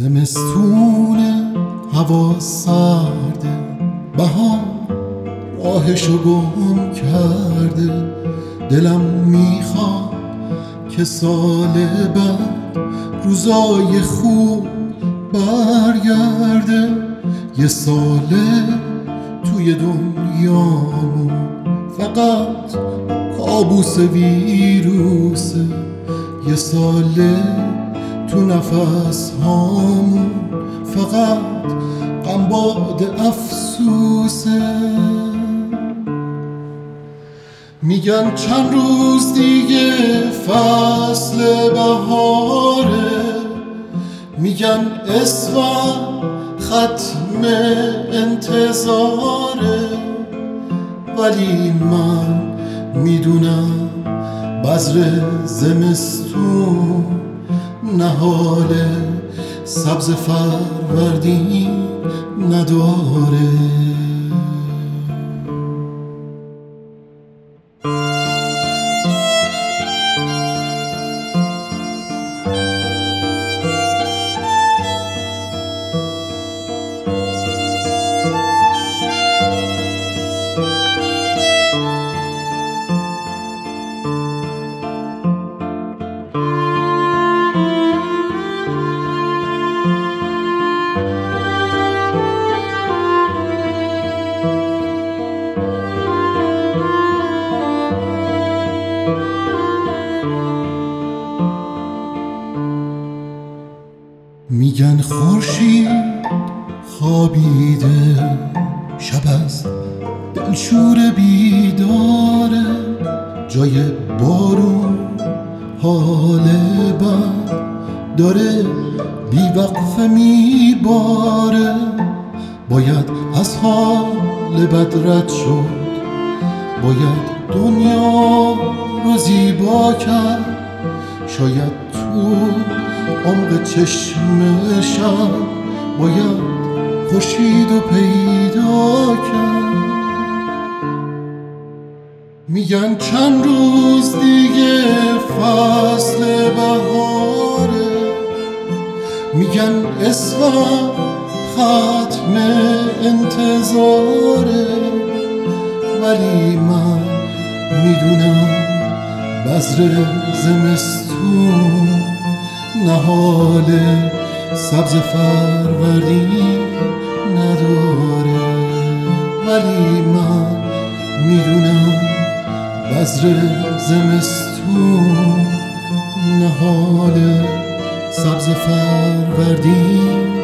زمستونه هوا سرده، بهار راهشو گم کرده. دلم میخواد که سال بعد روزای خوب برگرده. یه ساله توی دنیامون فقط کابوس ویروسه. یه ساله تو نفس هامون فقط غم باد افسوسه. میگن چند روز دیگه فصل بهاره، میگن اسفند ختم انتظاره، ولی من میدونم بذر زمستون نهاله سبز فروردین نداره. میگن خورشید خوابیده، شب از دلشور بیداره، جای بارون حال بد داره بیوقفه میباره. باید از حال بد رد شد، باید دنیا رو زیبا کرد. شاید تو عمق چشم شب باید خورشید رو پیدا کرد. میگن چند روز دیگه فصل بهاره، میگن اسفند ختم انتظاره، ولی من میدونم بذر زمستون نهاله سبز فروردین نداره، ولی من میدونم بذر زمستون نهاله سبز فروردین